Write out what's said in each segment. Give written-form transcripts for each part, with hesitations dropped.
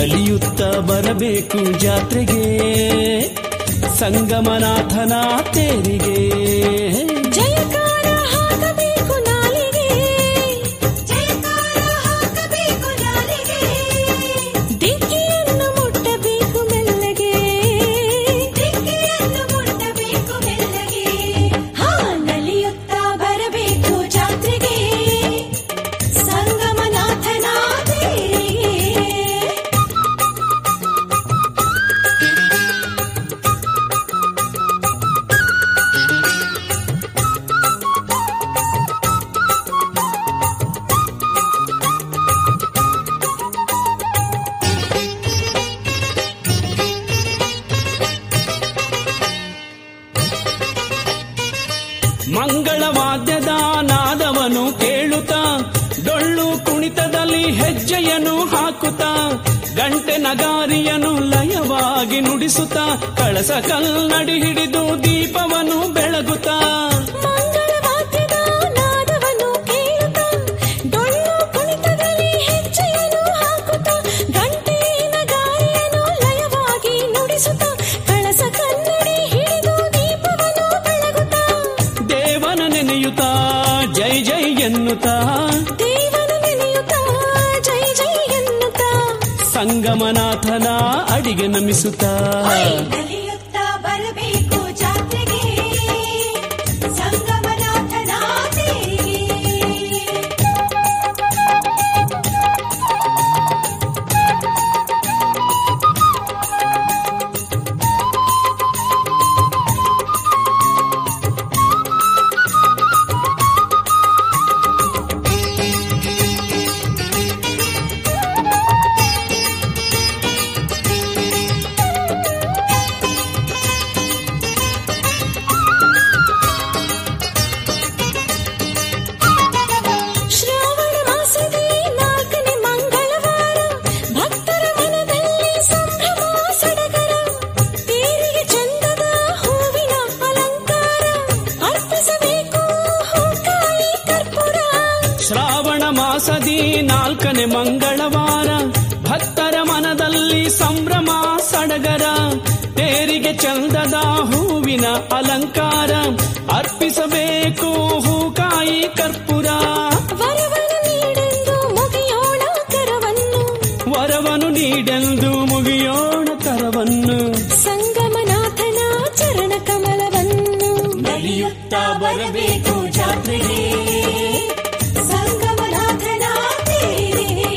ನಲಿಯುತ್ತ ಬರಬೇಕು ಜಾತ್ರೆಗೆ, ಸಂಗಮನಾಥನ ತೇರಿಗೆ. ಜಯಕಾರ ಹಾಕಬೇಕು ನಾಲಿಗೆ, ಜಯಕಾರ ಹಾಕಬೇಕು ನಾಲಿಗೆ. ದಿಕ್ಕಿಯನ್ನು ಮುಟ್ಟಬೇಕು ಮೆಲ್ಲಗೆ, ದಿಕ್ಕಿಯನ್ನು ಮುಟ್ಟಬೇಕು ಮೆಲ್ಲಗೆ. ಹಾ, ನಲಿಯುತ್ತ ಬರಬೇಕು ಜಾತ್ರೆಗೆ, ಸಂಗಮನಾಥನ ತೇರಿಗೆ. ಮಂಗಳವಾದ್ಯದ ನಾದವನು ಕೇಳುತ್ತಾ, ಡೊಳ್ಳು ಕುಣಿತದಲ್ಲಿ ಹೆಜ್ಜೆಯನ್ನು ಹಾಕುತ್ತಾ, ಗಂಟೆ ನಗಾರಿಯನ್ನು ಲಯವಾಗಿ ನುಡಿಸುತ್ತಾ, ಕಳಸ ಕನ್ನಡಿ ಹಿಡಿದು ದೀಪವನ್ನು ಬೆಳಗುತ್ತಾ. ಮಂಗಳವಾದ್ಯದ ನಾದವನ್ನು ಕೇಳುತ್ತಾ, ಡೊಳ್ಳು ಕುಣಿತದಲ್ಲಿ ಹೆಜ್ಜೆಯನ್ನು ಹಾಕುತ್ತಾ, ಗಂಟೆ ನಗಾರಿಯನ್ನು ಲಯವಾಗಿ ನುಡಿಸುತ್ತಾ, ಕಳಸ ಕನ್ನಡಿ ಹಿಡಿದು ದೀಪವನ್ನು ಬೆಳಗುತ್ತಾ. ದೇವನ ನೆನೆಯುತ್ತಾ ಜೈ ಜೈ ಎನ್ನುತ್ತಾ, ದೇವನ ನೆನೆಯುತ್ತಾ ಜೈ ಜೈ ಎನ್ನುತ್ತಾ, ಸಂಗಮನಾಥನ ಅಡಿಗೆ ನಮಿಸುತ್ತಾ. ನಲಿಯುತ್ತಾ ಬರಬೇಕು ಜಾತ್ರೆಗೆ, ಸಂಗಮನಾಥನ ತೇರಿಗೆ. ಶ್ರಾವಣ ಮಾಸದ 4ನೇ ಮಂಗಳವಾರ, ಭಕ್ತರ ಮನದಲ್ಲಿ ಸಂಭ್ರಮ ಸಡಗರ. ತೇರಿಗೆ ಚಂದದ ಹೂವಿನ ಅಲಂಕಾರ, ಅರ್ಪಿಸಬೇಕು ಹೂಕಾಯಿ ಕರ್ಪೂರ. ಶ್ರಾವಣ ಮಾಸದಿ 4ನೇ ಮಂಗಳವಾರ, ಭಕ್ತರ ಮನದಲ್ಲಿ ಸಂಭ್ರಮ ಸಡಗರ. ತೇರಿಗೆ ಚಂದದ ಹೂವಿನ ಅಲಂಕಾರ, ಅರ್ಪಿಸಬೇಕು ಹೂಕಾಯಿ ಕರ್ಪೂರ. ವರವನ್ನು ನೀಡೆಂದು ಮುಗಿಯೋಣ ಕರವನ್ನು, ವರವನ್ನು ನೀಡೆಂದು ಮುಗಿಯೋಣ ಕರವನ್ನು, ಸಂಗಮನಾಥನ ಚರಣ ಕಮಲವನ್ನು. ನಲಿಯುತ್ತಾ ಬರಬೇಕು ಜಾತ್ರೆಗೆ, ಸಂಗಮನಾಥನ ತೇರಿಗೆ.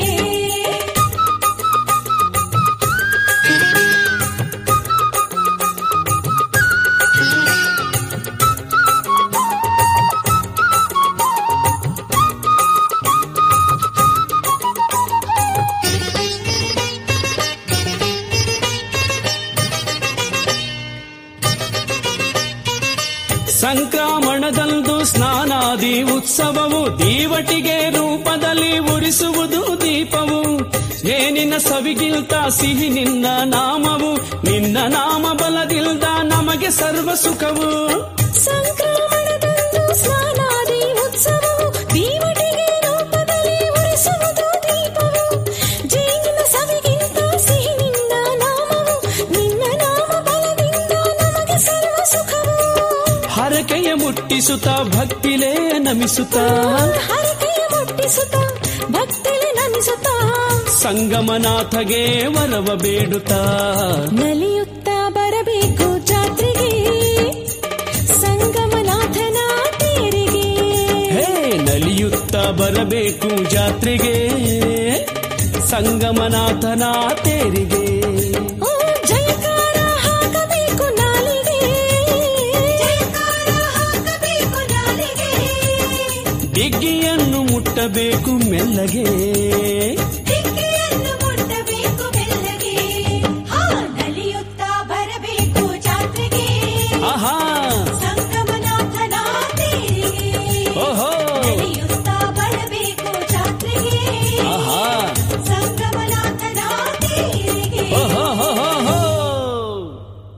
ಸಂಕ್ರಮಣದಂದು ಸ್ನಾನಾದಿ ಉತ್ಸವವು, ದೀವಟಿಗೆ ರೂಪದಲ್ಲಿ ಉರಿಸುವುದು ದೀಪವು. ಏನಿನ ಸವಿಗಿಲ್ತ ಸಿಹಿ ನಿನ್ನ ನಾಮವು, ನಿನ್ನ ನಾಮ ಬಲದಿಲ್ದ ನಮಗೆ ಸರ್ವ ಸುಖವು. ಸಂಕ್ರಮಣದಂದು ಸ್ನಾನಾದಿ ಉತ್ಸವವು, ದೀವಟಿಗೆ ರೂಪದಲ್ಲಿ ಉರಿಸುವುದು ದೀಪವು. ಜೇನಿನ ಸವಿಗಿಂತ ಸಿಹಿ ನಿನ್ನ ನಾಮವು, ನಿನ್ನ ನಾಮ ಬಲದಿಂದ ನಮಗೆ ಸರ್ವ ಸುಖವು. ಹರಕೆಯ ಮುಟ್ಟಿಸುತ್ತ ಭಕ್ತಿಲೇ ನಮಿಸುತ್ತ, ಹರಕೆಯ ಮುಟ್ಟಿಸುತ್ತ ಭಕ್ತಿಲಿ ನಮಿಸುತ್ತ, ಸಂಗಮನಾಥಗೆ ವರವ ಬೇಡುತ್ತಾ. ನಲಿಯುತ್ತಾ ಬರಬೇಕು ಜಾತ್ರೆಗೆ, ಸಂಗಮನಾಥನ ತೇರಿಗೆ. ಹೇ, ನಲಿಯುತ್ತಾ ಬರಬೇಕು ಜಾತ್ರೆಗೆ, ಸಂಗಮನಾಥನ ತೇರಿಗೆ. ಓ, ಜಯಕಾರ ಹಾಕಬೇಕು ನಾಲಿಗೆ, ಜಯಕಾರ ಹಾಕಬೇಕು ನಾಲಿಗೆ. ಡಿಗ್ಗಿಯನ್ನು ಮುಟ್ಟಬೇಕು ಮೆಲ್ಲಗೆ,